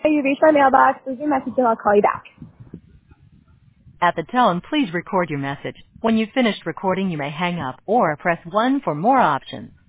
You reached my mailbox. Leave your message and I'll call you back. At the tone, please record your message. When you've finished recording, you may hang up or press 1 for more options.